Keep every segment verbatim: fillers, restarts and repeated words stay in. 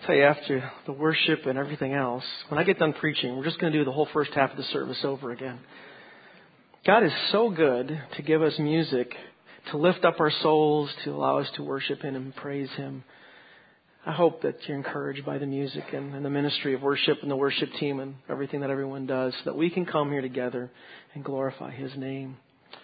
I'll tell you, after the worship and everything else, when I get done preaching, we're just going to do the whole first half of the service over again. God is so good to give us music, to lift up our souls, to allow us to worship Him and praise Him. I hope that you're encouraged by the music and, and the ministry of worship and the worship team and everything that everyone does, so that we can come here together and glorify His name.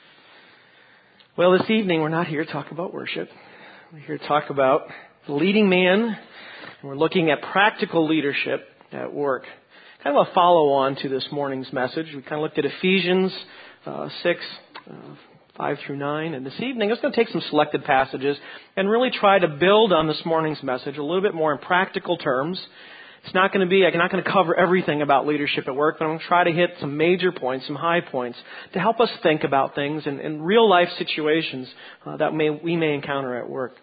Well, this evening we're not here to talk about worship. We're here to talk about the leading man, and we're looking at practical leadership at work. Kind of a follow-on to this morning's message. We kind of looked at Ephesians uh, six, uh, five through nine. And this evening, I'm just going to take some selected passages and really try to build on this morning's message a little bit more in practical terms. It's not going to be, I'm not going to cover everything about leadership at work, but I'm going to try to hit some major points, some high points, to help us think about things in, in real-life situations uh, that may, we may encounter at work.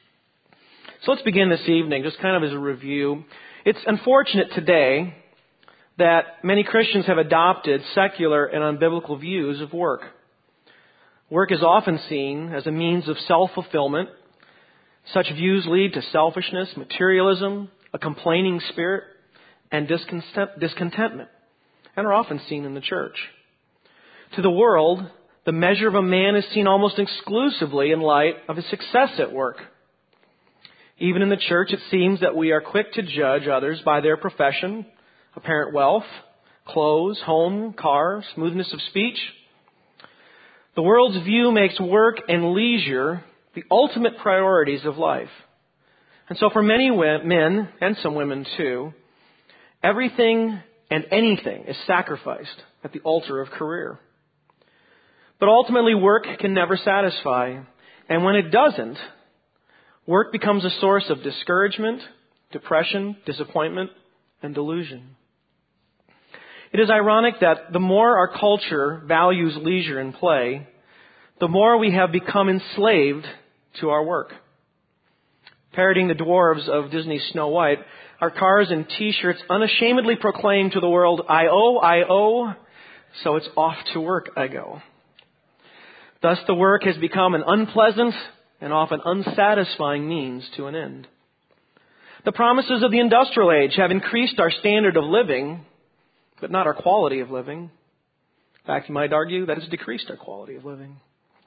So let's begin this evening, just kind of as a review. It's unfortunate today that many Christians have adopted secular and unbiblical views of work. Work is often seen as a means of self-fulfillment. Such views lead to selfishness, materialism, a complaining spirit, and discontent- discontentment, and are often seen in the church. To the world, the measure of a man is seen almost exclusively in light of his success at work. Even in the church, it seems that we are quick to judge others by their profession, apparent wealth, clothes, home, car, smoothness of speech. The world's view makes work and leisure the ultimate priorities of life. And so for many men, and some women too, everything and anything is sacrificed at the altar of career. But ultimately, work can never satisfy. And when it doesn't, work becomes a source of discouragement, depression, disappointment, and delusion. It is ironic that the more our culture values leisure and play, the more we have become enslaved to our work. Parodying the dwarves of Disney's Snow White, our cars and T-shirts unashamedly proclaim to the world, I owe, I owe, so it's off to work I go. Thus the work has become an unpleasant and often unsatisfying means to an end. The promises of the industrial age have increased our standard of living, but not our quality of living. In fact, you might argue that it's decreased our quality of living.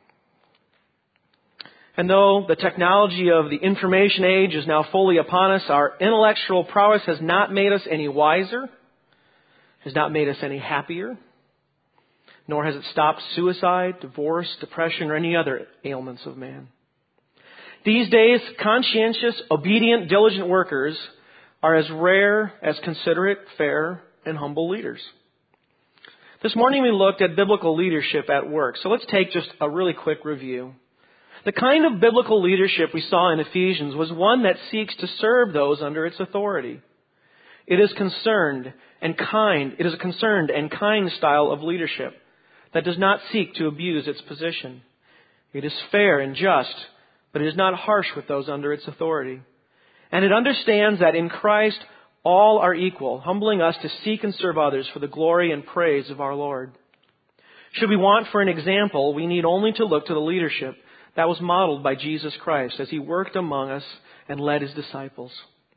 And though the technology of the information age is now fully upon us, our intellectual prowess has not made us any wiser, has not made us any happier, nor has it stopped suicide, divorce, depression, or any other ailments of man. These days, conscientious, obedient, diligent workers are as rare as considerate, fair, and humble leaders. This morning we looked at biblical leadership at work. So let's take just a really quick review. The kind of biblical leadership we saw in Ephesians was one that seeks to serve those under its authority. It is concerned and kind. It is a concerned and kind style of leadership that does not seek to abuse its position. It is fair and just, but it is not harsh with those under its authority. And it understands that in Christ all are equal, humbling us to seek and serve others for the glory and praise of our Lord. Should we want for an example, we need only to look to the leadership that was modeled by Jesus Christ as He worked among us and led His disciples.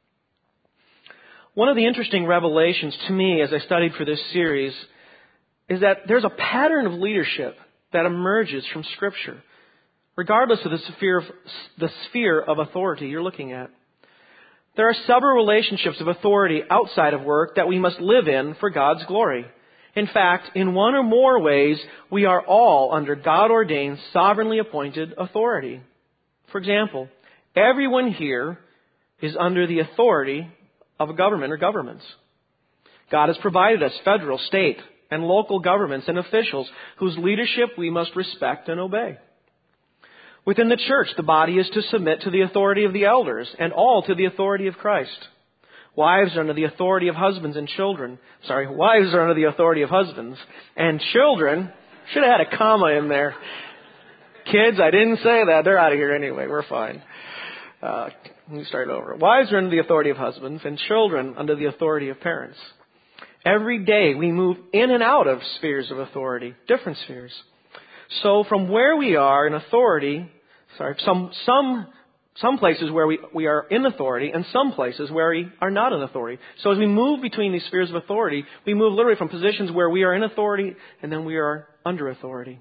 One of the interesting revelations to me as I studied for this series is that there's a pattern of leadership that emerges from Scripture, regardless of the sphere of, the sphere of authority you're looking at. There are several relationships of authority outside of work that we must live in for God's glory. In fact, in one or more ways, we are all under God-ordained, sovereignly appointed authority. For example, everyone here is under the authority of a government or governments. God has provided us federal, state, and local governments and officials whose leadership we must respect and obey. Within the church, the body is to submit to the authority of the elders and all to the authority of Christ. Wives are under the authority of husbands and children. Sorry, wives are under the authority of husbands. And children, should have had a comma in there. Kids, I didn't say that. They're out of here anyway. We're fine. Uh, let me start over. Wives are under the authority of husbands and children under the authority of parents. Every day we move in and out of spheres of authority, different spheres. So from where we are in authority, sorry, some, some Some places where we, we are in authority and some places where we are not in authority. So as we move between these spheres of authority, we move literally from positions where we are in authority and then we are under authority.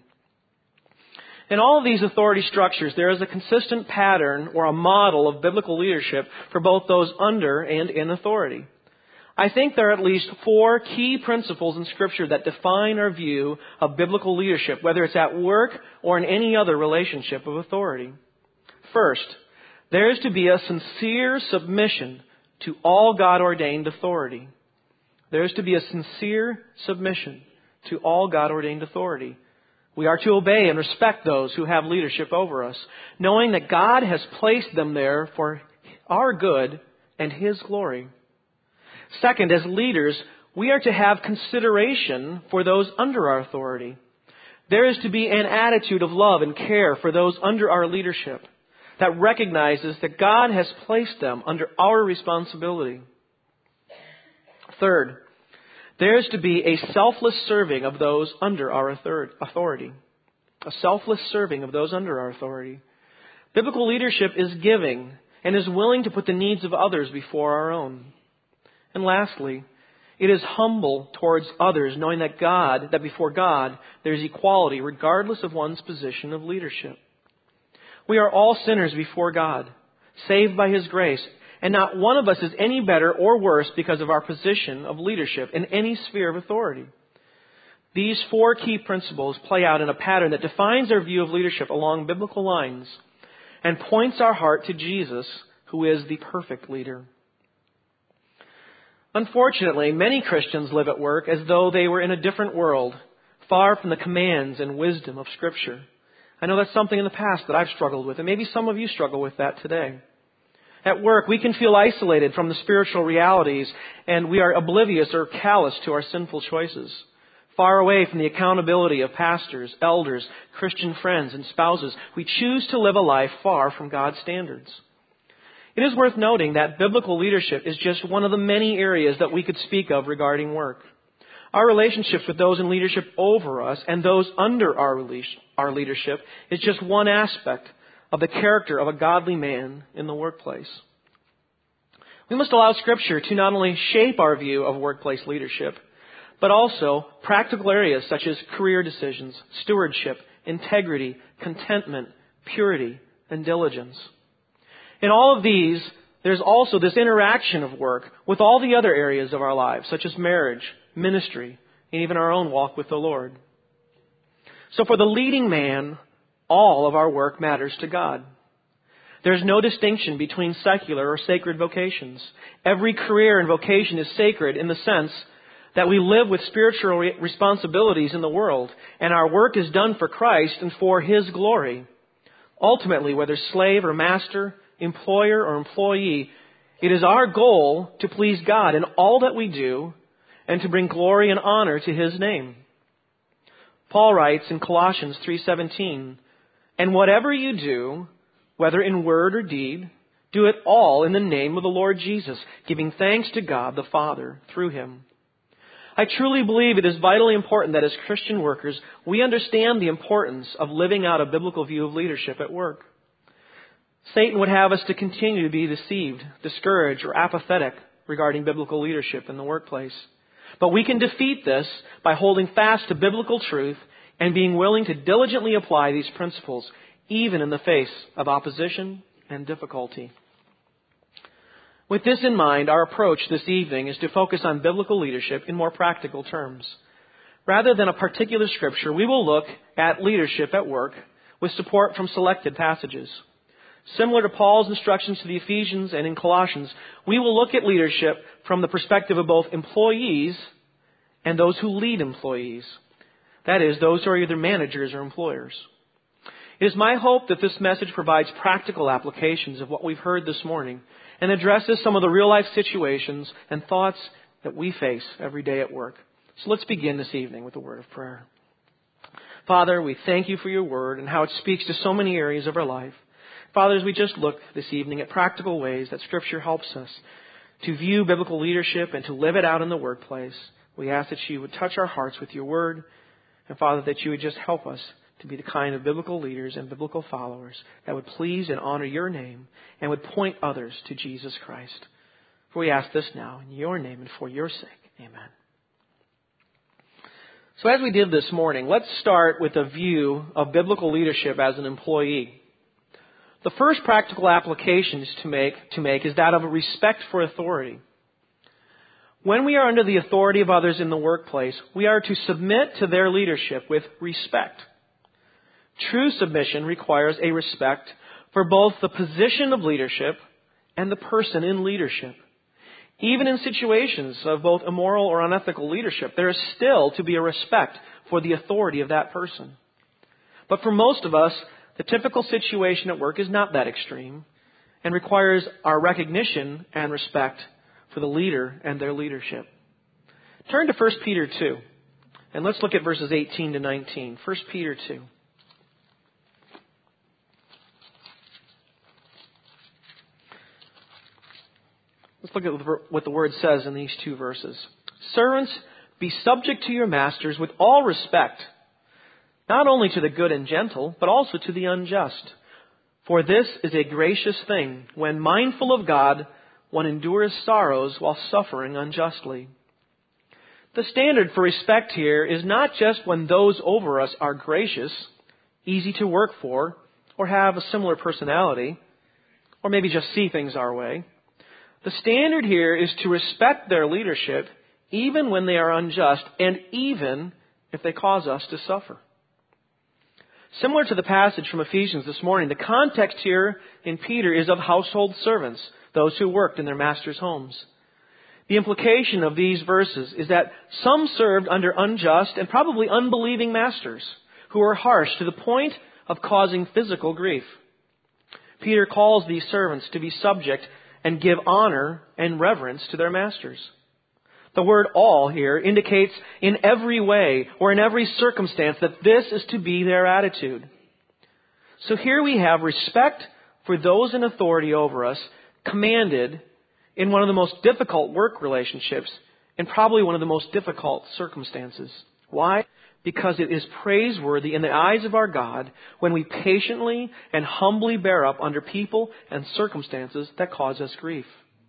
In all of these authority structures, there is a consistent pattern or a model of biblical leadership for both those under and in authority. I think there are at least four key principles in Scripture that define our view of biblical leadership, whether it's at work or in any other relationship of authority. First, there is to be a sincere submission to all God-ordained authority. There is to be a sincere submission to all God-ordained authority. We are to obey and respect those who have leadership over us, knowing that God has placed them there for our good and His glory. Second, as leaders, we are to have consideration for those under our authority. There is to be an attitude of love and care for those under our leadership that recognizes that God has placed them under our responsibility. Third, there is to be a selfless serving of those under our authority. A selfless serving of those under our authority. Biblical leadership is giving and is willing to put the needs of others before our own. And lastly, it is humble towards others, knowing that God, that before God, there is equality regardless of one's position of leadership. We are all sinners before God, saved by His grace, and not one of us is any better or worse because of our position of leadership in any sphere of authority. These four key principles play out in a pattern that defines our view of leadership along biblical lines and points our heart to Jesus, who is the perfect leader. Unfortunately, many Christians live at work as though they were in a different world, far from the commands and wisdom of Scripture. I know that's something in the past that I've struggled with, and maybe some of you struggle with that today. At work, we can feel isolated from the spiritual realities, and we are oblivious or callous to our sinful choices. Far away from the accountability of pastors, elders, Christian friends, and spouses, we choose to live a life far from God's standards. It is worth noting that biblical leadership is just one of the many areas that we could speak of regarding work. Our relationships with those in leadership over us and those under our our leadership is just one aspect of the character of a godly man in the workplace. We must allow Scripture to not only shape our view of workplace leadership, but also practical areas such as career decisions, stewardship, integrity, contentment, purity, and diligence. In all of these, there's also this interaction of work with all the other areas of our lives, such as marriage, ministry, and even our own walk with the Lord. So for the leading man, all of our work matters to God. There's no distinction between secular or sacred vocations. Every career and vocation is sacred in the sense that we live with spiritual re- responsibilities in the world, and our work is done for Christ and for His glory. Ultimately, whether slave or master, employer or employee, it is our goal to please God in all that we do and to bring glory and honor to His name. Paul writes in Colossians three seventeen, "And whatever you do, whether in word or deed, do it all in the name of the Lord Jesus, giving thanks to God the Father through Him." I truly believe it is vitally important that as Christian workers, we understand the importance of living out a biblical view of leadership at work. Satan would have us to continue to be deceived, discouraged, or apathetic regarding biblical leadership in the workplace. But we can defeat this by holding fast to biblical truth and being willing to diligently apply these principles, even in the face of opposition and difficulty. With this in mind, our approach this evening is to focus on biblical leadership in more practical terms. Rather than a particular scripture, we will look at leadership at work with support from selected passages. Similar to Paul's instructions to the Ephesians and in Colossians, we will look at leadership from the perspective of both employees and those who lead employees. That is, those who are either managers or employers. It is my hope that this message provides practical applications of what we've heard this morning and addresses some of the real-life situations and thoughts that we face every day at work. So let's begin this evening with a word of prayer. Father, we thank You for Your word and how it speaks to so many areas of our life. Father, as we just look this evening at practical ways that Scripture helps us to view biblical leadership and to live it out in the workplace, we ask that You would touch our hearts with Your word, and Father, that You would just help us to be the kind of biblical leaders and biblical followers that would please and honor Your name and would point others to Jesus Christ. For we ask this now in your name and for your sake. Amen. So as we did this morning, let's start with a view of biblical leadership as an employee. The first practical application to make, to make is that of a respect for authority. When we are under the authority of others in the workplace, we are to submit to their leadership with respect. True submission requires a respect for both the position of leadership and the person in leadership. Even in situations of both immoral or unethical leadership, there is still to be a respect for the authority of that person. But for most of us, the typical situation at work is not that extreme and requires our recognition and respect for the leader and their leadership. Turn to First Peter two, and let's look at verses eighteen to nineteen. First Peter two. Let's look at what the Word says in these two verses. Servants, be subject to your masters with all respect, not only to the good and gentle, but also to the unjust. For this is a gracious thing, when mindful of God, one endures sorrows while suffering unjustly. The standard for respect here is not just when those over us are gracious, easy to work for, or have a similar personality, or maybe just see things our way. The standard here is to respect their leadership even when they are unjust and even if they cause us to suffer. Similar to the passage from Ephesians this morning, the context here in Peter is of household servants, those who worked in their master's homes. The implication of these verses is that some served under unjust and probably unbelieving masters who were harsh to the point of causing physical grief. Peter calls these servants to be subject and give honor and reverence to their masters. The word all here indicates in every way or in every circumstance that this is to be their attitude. So here we have respect for those in authority over us commanded in one of the most difficult work relationships and probably one of the most difficult circumstances. Why? Because it is praiseworthy in the eyes of our God when we patiently and humbly bear up under people and circumstances that cause us grief.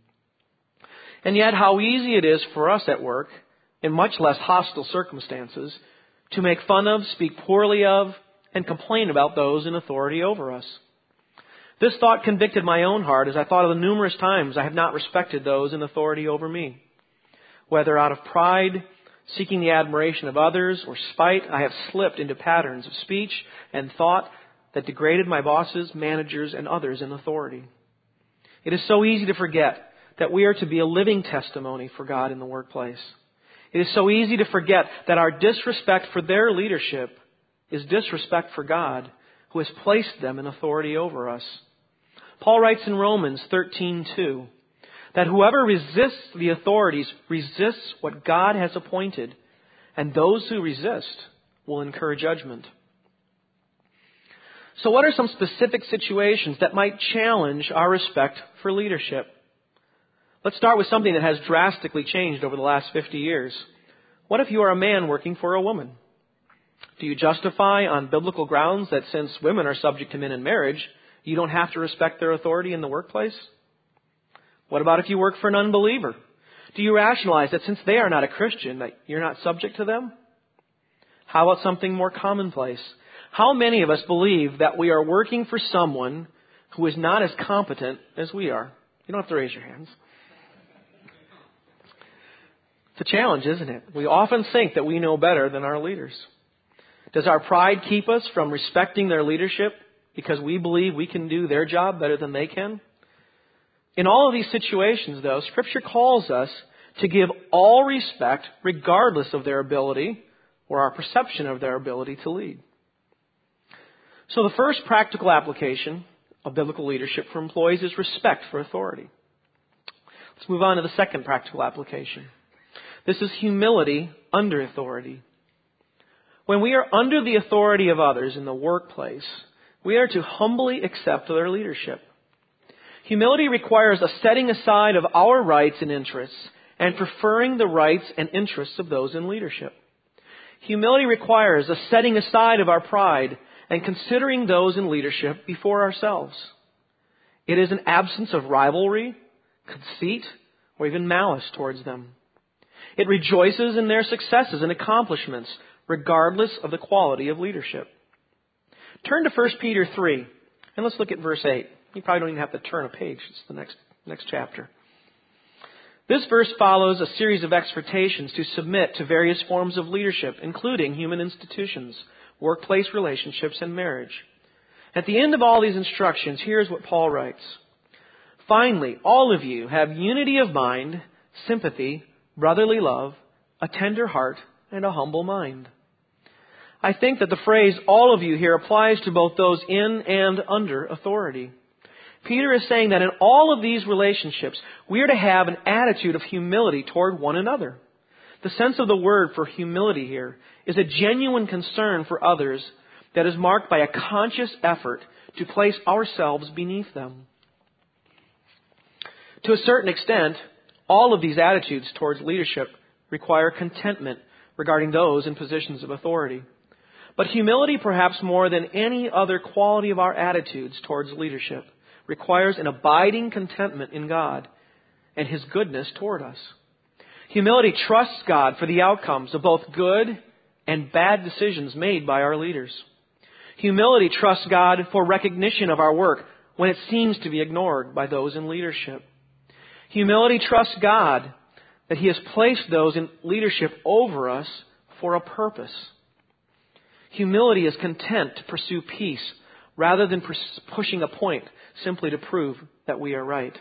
And yet how easy it is for us at work, in much less hostile circumstances, to make fun of, speak poorly of, and complain about those in authority over us. This thought convicted my own heart as I thought of the numerous times I have not respected those in authority over me. Whether out of pride, seeking the admiration of others, or spite, I have slipped into patterns of speech and thought that degraded my bosses, managers, and others in authority. It is so easy to forget that we are to be a living testimony for God in the workplace. It is so easy to forget that our disrespect for their leadership is disrespect for God, who has placed them in authority over us. Paul writes in Romans thirteen two that whoever resists the authorities resists what God has appointed, and those who resist will incur judgment. So what are some specific situations that might challenge our respect for leadership? Let's start with something that has drastically changed over the last fifty years. What if you are a man working for a woman? Do you justify on biblical grounds that since women are subject to men in marriage, you don't have to respect their authority in the workplace? What about if you work for an unbeliever? Do you rationalize that since they are not a Christian, that you're not subject to them? How about something more commonplace? How many of us believe that we are working for someone who is not as competent as we are? You don't have to raise your hands. It's a challenge, isn't it? We often think that we know better than our leaders. Does our pride keep us from respecting their leadership because we believe we can do their job better than they can? In all of these situations, though, Scripture calls us to give all respect regardless of their ability or our perception of their ability to lead. So the first practical application of biblical leadership for employees is respect for authority. Let's move on to the second practical application. This is humility under authority. When we are under the authority of others in the workplace, we are to humbly accept their leadership. Humility requires a setting aside of our rights and interests and preferring the rights and interests of those in leadership. Humility requires a setting aside of our pride and considering those in leadership before ourselves. It is an absence of rivalry, conceit, or even malice towards them. It rejoices in their successes and accomplishments, regardless of the quality of leadership. Turn to First Peter three, and let's look at verse eight. You probably don't even have to turn a page. It's the next, next chapter. This verse follows a series of exhortations to submit to various forms of leadership, including human institutions, workplace relationships, and marriage. At the end of all these instructions, here's what Paul writes. Finally, all of you have unity of mind, sympathy, brotherly love, a tender heart, and a humble mind. I think that the phrase all of you here applies to both those in and under authority. Peter is saying that in all of these relationships, we are to have an attitude of humility toward one another. The sense of the word for humility here is a genuine concern for others that is marked by a conscious effort to place ourselves beneath them. To a certain extent, all of these attitudes towards leadership require contentment regarding those in positions of authority. But humility, perhaps more than any other quality of our attitudes towards leadership, requires an abiding contentment in God and His goodness toward us. Humility trusts God for the outcomes of both good and bad decisions made by our leaders. Humility trusts God for recognition of our work when it seems to be ignored by those in leadership. Humility trusts God that He has placed those in leadership over us for a purpose. Humility is content to pursue peace rather than pushing a point simply to prove that we are right.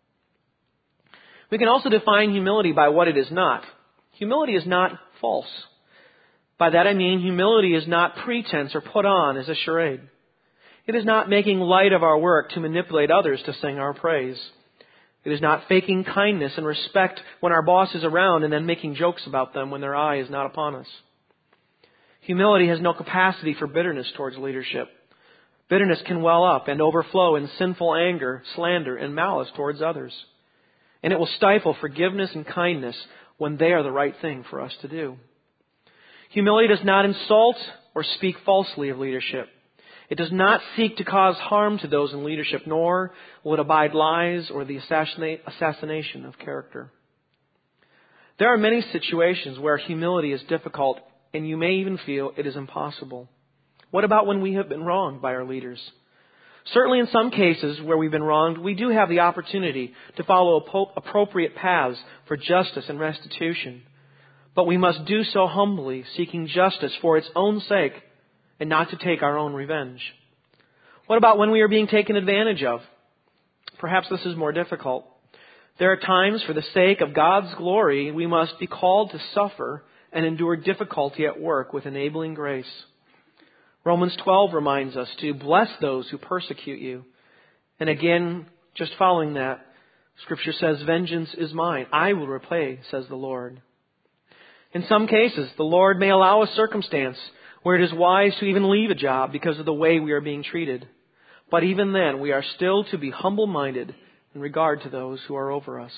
We can also define humility by what it is not. Humility is not false. By that I mean humility is not pretense or put on as a charade. It is not making light of our work to manipulate others to sing our praise. It is not faking kindness and respect when our boss is around and then making jokes about them when their eye is not upon us. Humility has no capacity for bitterness towards leadership. Bitterness can well up and overflow in sinful anger, slander, and malice towards others. And it will stifle forgiveness and kindness when they are the right thing for us to do. Humility does not insult or speak falsely of leadership. It does not seek to cause harm to those in leadership, nor will it abide lies or the assassination of character. There are many situations where humility is difficult, and you may even feel it is impossible. What about when we have been wronged by our leaders? Certainly in some cases where we've been wronged, we do have the opportunity to follow appropriate paths for justice and restitution. But we must do so humbly, seeking justice for its own sake and not to take our own revenge. What about when we are being taken advantage of? Perhaps this is more difficult. There are times, for the sake of God's glory, we must be called to suffer and endure difficulty at work with enabling grace. Romans twelve reminds us to bless those who persecute you. And again, just following that, Scripture says, vengeance is mine. I will repay, says the Lord. In some cases, the Lord may allow a circumstance where it is wise to even leave a job because of the way we are being treated. But even then, we are still to be humble-minded in regard to those who are over us.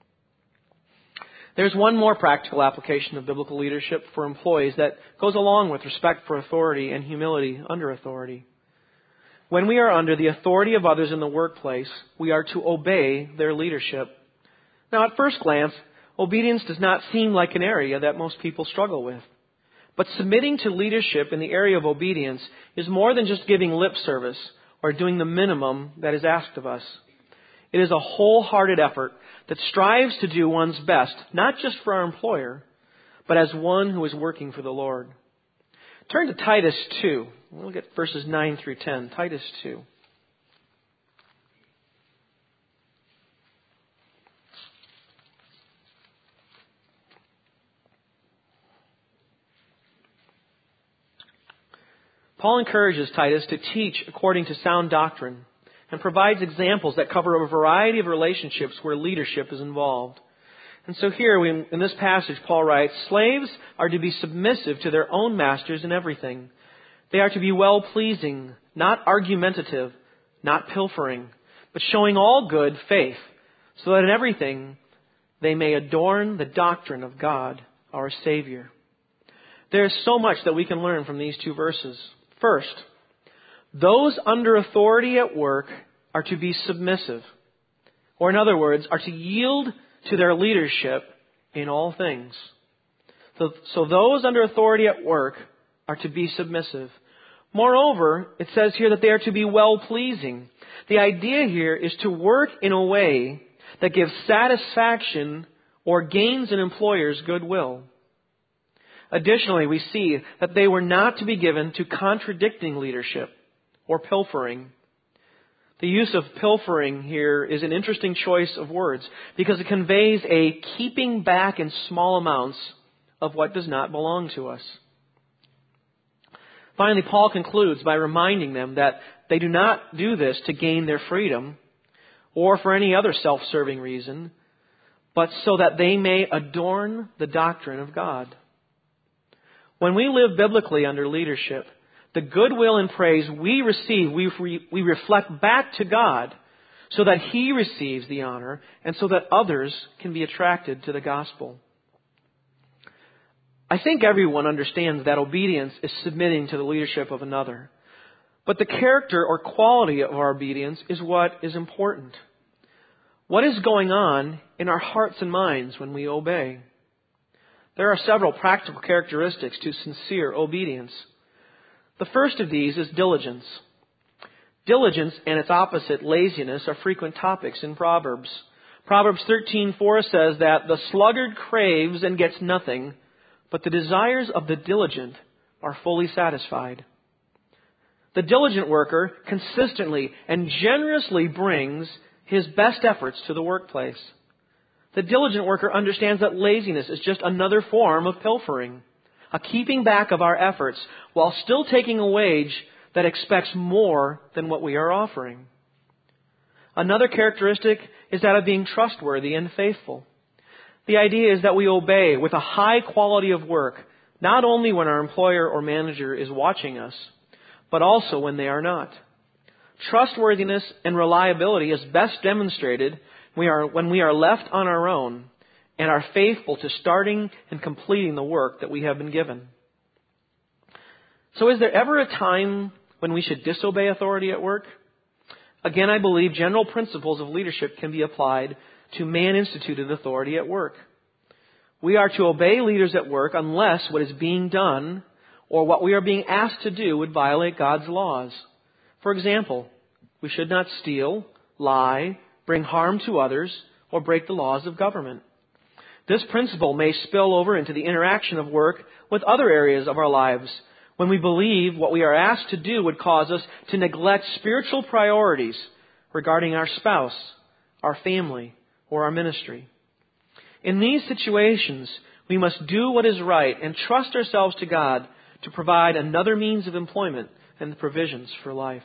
There's one more practical application of biblical leadership for employees that goes along with respect for authority and humility under authority. When we are under the authority of others in the workplace, we are to obey their leadership. Now, at first glance, obedience does not seem like an area that most people struggle with. But submitting to leadership in the area of obedience is more than just giving lip service or doing the minimum that is asked of us. It is a wholehearted effort that strives to do one's best, not just for our employer, but as one who is working for the Lord. Turn to Titus two. We'll look at verses nine through ten. Titus two. Paul encourages Titus to teach according to sound doctrine and provides examples that cover a variety of relationships where leadership is involved. And so here, we, in this passage, Paul writes, slaves are to be submissive to their own masters in everything. They are to be well-pleasing, not argumentative, not pilfering, but showing all good faith, so that in everything they may adorn the doctrine of God, our Savior. There is so much that we can learn from these two verses. First, those under authority at work are to be submissive. Or in other words, are to yield to their leadership in all things. So, so those under authority at work are to be submissive. Moreover, it says here that they are to be well-pleasing. The idea here is to work in a way that gives satisfaction or gains an employer's goodwill. Additionally, we see that they were not to be given to contradicting leadership or pilfering. The use of pilfering here is an interesting choice of words because it conveys a keeping back in small amounts of what does not belong to us. Finally, Paul concludes by reminding them that they do not do this to gain their freedom or for any other self-serving reason, but so that they may adorn the doctrine of God. When we live biblically under leadership, the goodwill and praise we receive, we, re, we reflect back to God so that He receives the honor and so that others can be attracted to the gospel. I think everyone understands that obedience is submitting to the leadership of another. But the character or quality of our obedience is what is important. What is going on in our hearts and minds when we obey? There are several practical characteristics to sincere obedience. The first of these is diligence. Diligence and its opposite, laziness, are frequent topics in Proverbs. Proverbs thirteen four says that the sluggard craves and gets nothing, but the desires of the diligent are fully satisfied. The diligent worker consistently and generously brings his best efforts to the workplace. The diligent worker understands that laziness is just another form of pilfering, a keeping back of our efforts while still taking a wage that expects more than what we are offering. Another characteristic is that of being trustworthy and faithful. The idea is that we obey with a high quality of work, not only when our employer or manager is watching us, but also when they are not. Trustworthiness and reliability is best demonstrated we are, when we are left on our own and are faithful to starting and completing the work that we have been given. So is there ever a time when we should disobey authority at work? Again, I believe general principles of leadership can be applied to man-instituted authority at work. We are to obey leaders at work unless what is being done or what we are being asked to do would violate God's laws. For example, we should not steal, lie, bring harm to others, or break the laws of government. This principle may spill over into the interaction of work with other areas of our lives when we believe what we are asked to do would cause us to neglect spiritual priorities regarding our spouse, our family, or our ministry. In these situations, we must do what is right and trust ourselves to God to provide another means of employment and the provisions for life.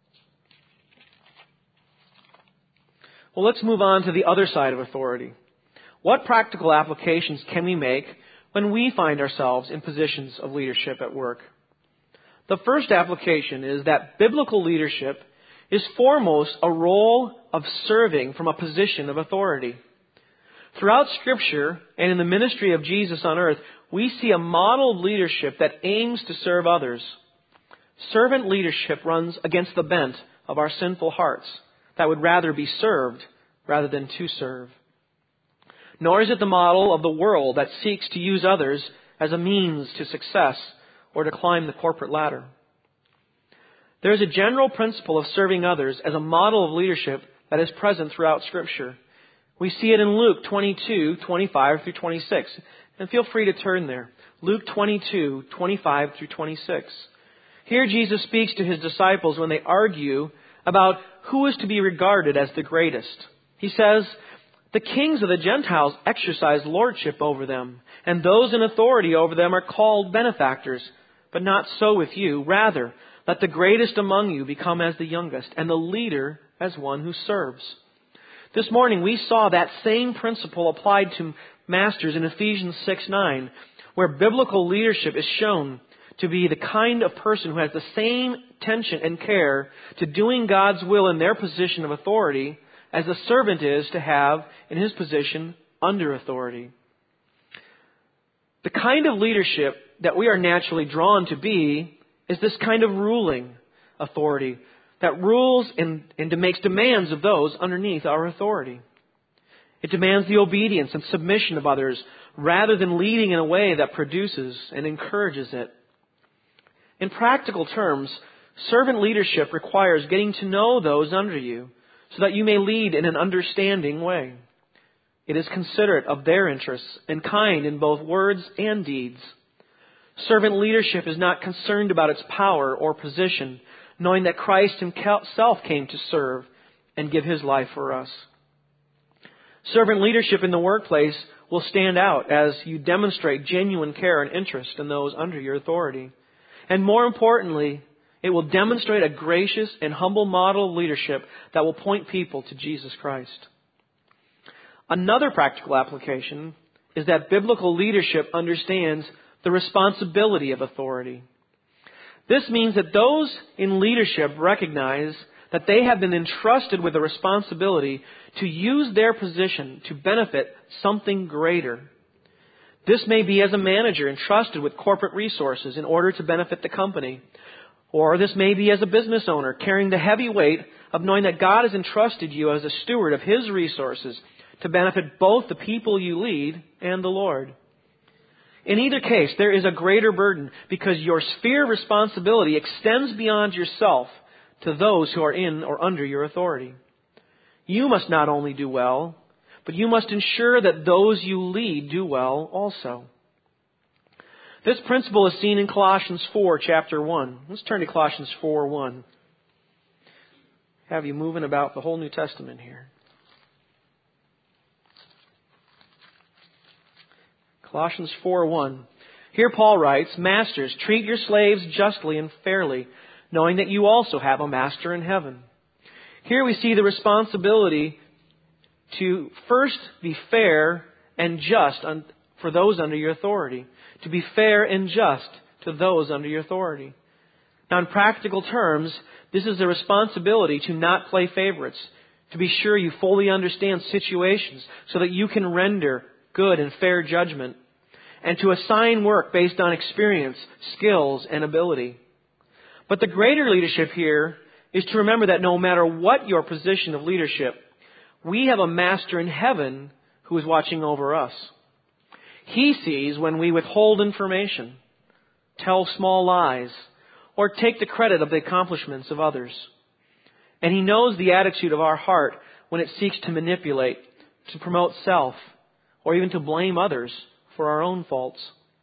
Well, let's move on to the other side of authority. What practical applications can we make when we find ourselves in positions of leadership at work? The first application is that biblical leadership is foremost a role of serving from a position of authority. Throughout Scripture and in the ministry of Jesus on earth, we see a model of leadership that aims to serve others. Servant leadership runs against the bent of our sinful hearts that would rather be served rather than to serve. Nor is it the model of the world that seeks to use others as a means to success or to climb the corporate ladder. There is a general principle of serving others as a model of leadership that is present throughout Scripture. We see it in Luke twenty-two, twenty-five through twenty-six. And feel free to turn there. Luke twenty-two, twenty-five through twenty-six. Here Jesus speaks to His disciples when they argue about who is to be regarded as the greatest. He says, "The kings of the Gentiles exercise lordship over them, and those in authority over them are called benefactors. But not so with you. Rather, let the greatest among you become as the youngest, and the leader as one who serves." This morning we saw that same principle applied to masters in Ephesians six nine, where biblical leadership is shown to be the kind of person who has the same attention and care to doing God's will in their position of authority as the servant is to have in his position under authority. The kind of leadership that we are naturally drawn to be is this kind of ruling authority, that rules and, and makes demands of those underneath our authority. It demands the obedience and submission of others rather than leading in a way that produces and encourages it. In practical terms, servant leadership requires getting to know those under you so that you may lead in an understanding way. It is considerate of their interests and kind in both words and deeds. Servant leadership is not concerned about its power or position, knowing that Christ himself came to serve and give his life for us. Servant leadership in the workplace will stand out as you demonstrate genuine care and interest in those under your authority. And more importantly, it will demonstrate a gracious and humble model of leadership that will point people to Jesus Christ. Another practical application is that biblical leadership understands the responsibility of authority. This means that those in leadership recognize that they have been entrusted with the responsibility to use their position to benefit something greater. This may be as a manager entrusted with corporate resources in order to benefit the company. Or this may be as a business owner carrying the heavy weight of knowing that God has entrusted you as a steward of his resources to benefit both the people you lead and the Lord. In either case, there is a greater burden because your sphere of responsibility extends beyond yourself to those who are in or under your authority. You must not only do well, but you must ensure that those you lead do well also. This principle is seen in Colossians four, chapter one. Let's turn to Colossians four, one. Have you moving about the whole New Testament here. Colossians four, one. Here Paul writes, "Masters, treat your slaves justly and fairly, knowing that you also have a master in heaven." Here we see the responsibility to first be fair and just for those under your authority. To be fair and just to those under your authority. Now, in practical terms, this is the responsibility to not play favorites. To be sure you fully understand situations so that you can render good and fair judgment. And to assign work based on experience, skills, and ability. But the greater leadership here is to remember that no matter what your position of leadership, we have a master in heaven who is watching over us. He sees when we withhold information, tell small lies, or take the credit of the accomplishments of others. And He knows the attitude of our heart when it seeks to manipulate, to promote self, or even to blame others for our own faults.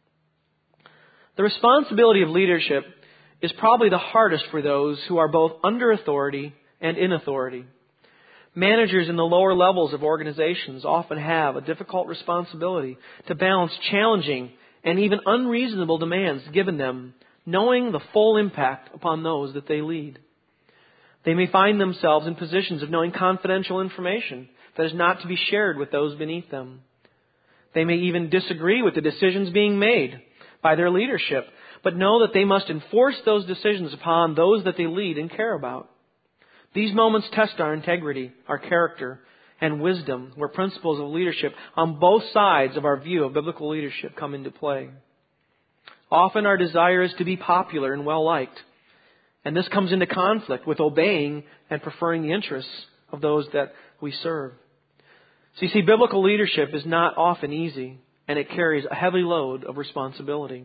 The responsibility of leadership is probably the hardest for those who are both under authority and in authority. Managers in the lower levels of organizations often have a difficult responsibility to balance challenging and even unreasonable demands given them, knowing the full impact upon those that they lead. They may find themselves in positions of knowing confidential information that is not to be shared with those beneath them. They may even disagree with the decisions being made by their leadership, but know that they must enforce those decisions upon those that they lead and care about. These moments test our integrity, our character, and wisdom, where principles of leadership on both sides of our view of biblical leadership come into play. Often our desire is to be popular and well-liked, and this comes into conflict with obeying and preferring the interests of those that we serve. So you see, biblical leadership is not often easy, and it carries a heavy load of responsibility.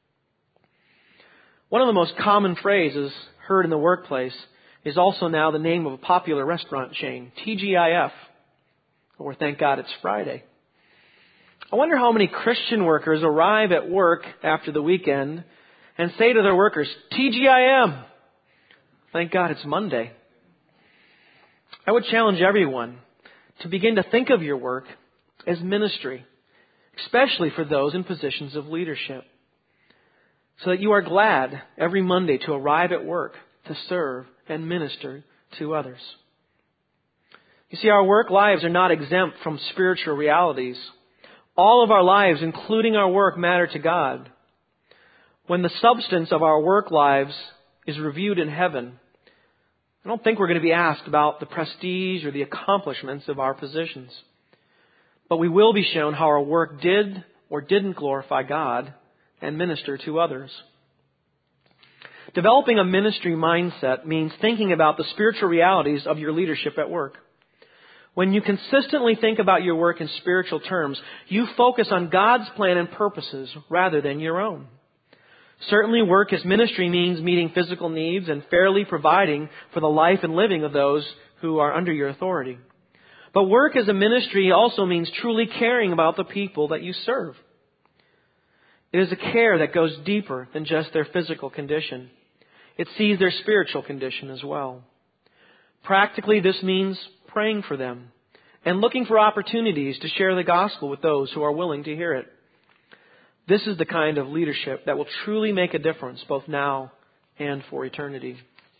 One of the most common phrases heard in the workplace is also now the name of a popular restaurant chain, T G I F, or thank God it's Friday. I wonder how many Christian workers arrive at work after the weekend and say to their workers, T G I M, thank God it's Monday. I would challenge everyone to begin to think of your work as ministry, especially for those in positions of leadership, so that you are glad every Monday to arrive at work to serve and minister to others. You see, our work lives are not exempt from spiritual realities. All of our lives, including our work, matter to God. When the substance of our work lives is reviewed in heaven, I don't think we're going to be asked about the prestige or the accomplishments of our positions. But we will be shown how our work did or didn't glorify God and minister to others. Developing a ministry mindset means thinking about the spiritual realities of your leadership at work. When you consistently think about your work in spiritual terms, you focus on God's plan and purposes rather than your own. Certainly, work as ministry means meeting physical needs and fairly providing for the life and living of those who are under your authority. But work as a ministry also means truly caring about the people that you serve. It is a care that goes deeper than just their physical condition. It sees their spiritual condition as well. Practically, this means praying for them and looking for opportunities to share the gospel with those who are willing to hear it. This is the kind of leadership that will truly make a difference both now and for eternity.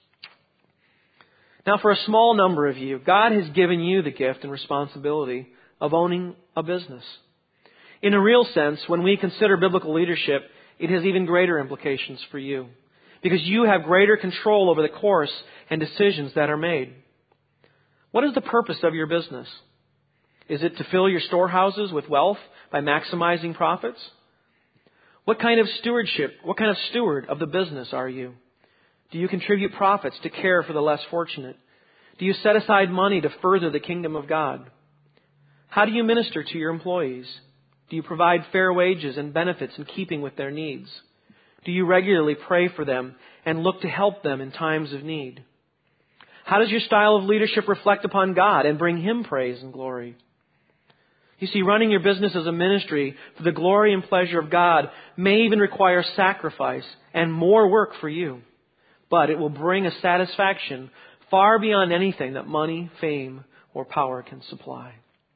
Now, for a small number of you, God has given you the gift and responsibility of owning a business. In a real sense, when we consider biblical leadership, it has even greater implications for you, because you have greater control over the course and decisions that are made. What is the purpose of your business? Is it to fill your storehouses with wealth by maximizing profits? What kind of stewardship, what kind of steward of the business are you? Do you contribute profits to care for the less fortunate? Do you set aside money to further the kingdom of God? How do you minister to your employees? Do you provide fair wages and benefits in keeping with their needs? Do you regularly pray for them and look to help them in times of need? How does your style of leadership reflect upon God and bring Him praise and glory? You see, running your business as a ministry for the glory and pleasure of God may even require sacrifice and more work for you. But it will bring a satisfaction far beyond anything that money, fame, or power can supply.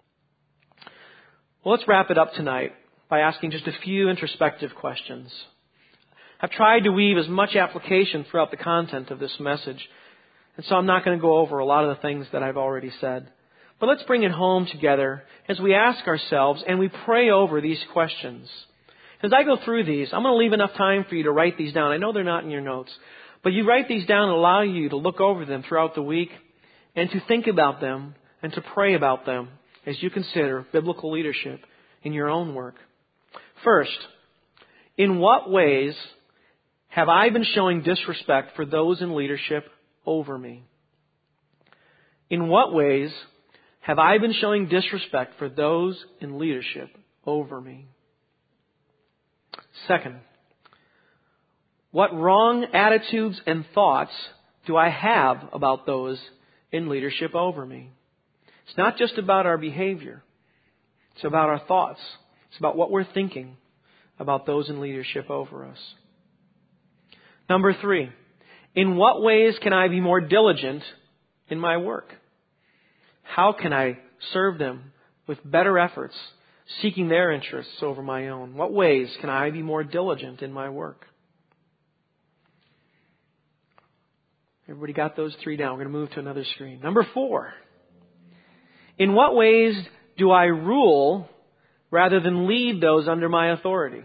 Well, let's wrap it up tonight by asking just a few introspective questions. I've tried to weave as much application throughout the content of this message, and so I'm not going to go over a lot of the things that I've already said. But let's bring it home together as we ask ourselves and we pray over these questions. As I go through these, I'm going to leave enough time for you to write these down. I know they're not in your notes, but you write these down and allow you to look over them throughout the week and to think about them and to pray about them as you consider biblical leadership in your own work. First, in what ways have I been showing disrespect for those in leadership over me? In what ways have I been showing disrespect for those in leadership over me? Second, what wrong attitudes and thoughts do I have about those in leadership over me? It's not just about our behavior. It's about our thoughts. It's about what we're thinking about those in leadership over us. Number three, in what ways can I be more diligent in my work? How can I serve them with better efforts, seeking their interests over my own? What ways can I be more diligent in my work? Everybody got those three down. We're going to move to another screen. Number four. In what ways do I rule rather than lead those under my authority?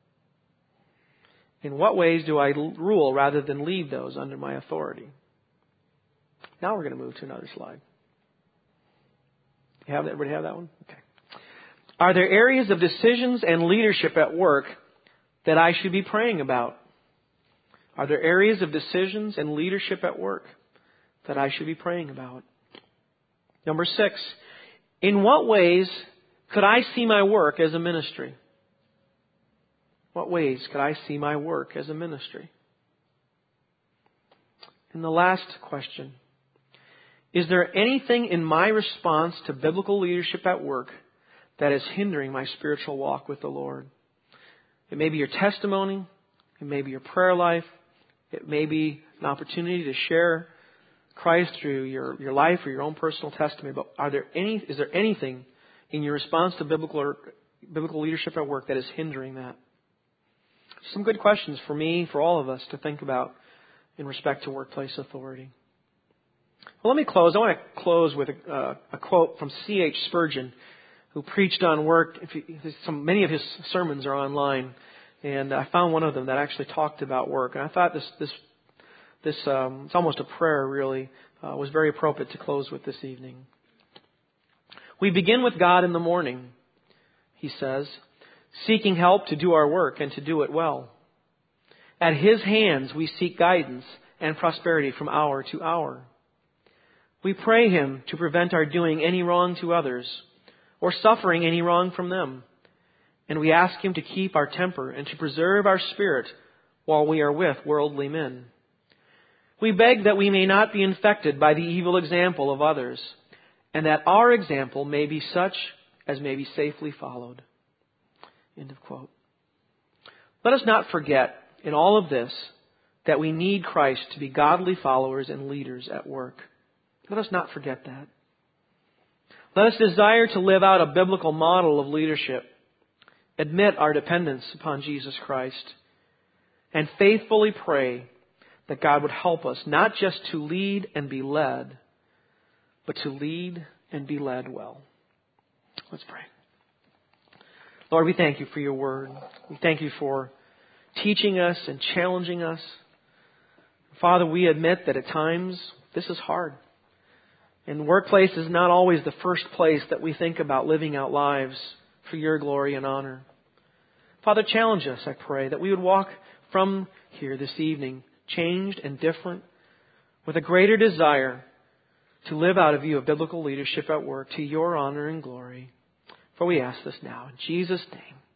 In what ways do I rule rather than lead those under my authority? Now we're going to move to another slide. You have that? Everybody have that one? Okay. Are there areas of decisions and leadership at work that I should be praying about? Are there areas of decisions and leadership at work that I should be praying about? Number six, in what ways could I see my work as a ministry? What ways could I see my work as a ministry? And the last question, is there anything in my response to biblical leadership at work that is hindering my spiritual walk with the Lord? It may be your testimony. It may be your prayer life. It may be an opportunity to share Christ through your, your life or your own personal testimony. But are there any, is there anything in your response to biblical or, biblical leadership at work that is hindering that? Some good questions for me, for all of us to think about in respect to workplace authority. Well, let me close. I want to close with a, uh, a quote from C H Spurgeon, who preached on work. If you, some, many of his sermons are online, and I found one of them that actually talked about work. And I thought this, this, this um, it's almost a prayer, really, uh, was very appropriate to close with this evening. We begin with God in the morning, he says, seeking help to do our work and to do it well. At His hands we seek guidance and prosperity from hour to hour. We pray Him to prevent our doing any wrong to others or suffering any wrong from them. And we ask Him to keep our temper and to preserve our spirit while we are with worldly men. We beg that we may not be infected by the evil example of others, and that our example may be such as may be safely followed. End of quote. Let us not forget in all of this that we need Christ to be godly followers and leaders at work. Let us not forget that. Let us desire to live out a biblical model of leadership, admit our dependence upon Jesus Christ, and faithfully pray that God would help us not just to lead and be led, but to lead and be led well. Let's pray. Lord, we thank You for Your word. We thank You for teaching us and challenging us. Father, we admit that at times this is hard. And the workplace is not always the first place that we think about living out lives for Your glory and honor. Father, challenge us, I pray, that we would walk from here this evening changed and different, with a greater desire to live out a view of biblical leadership at work to Your honor and glory. For we ask this now in Jesus' name.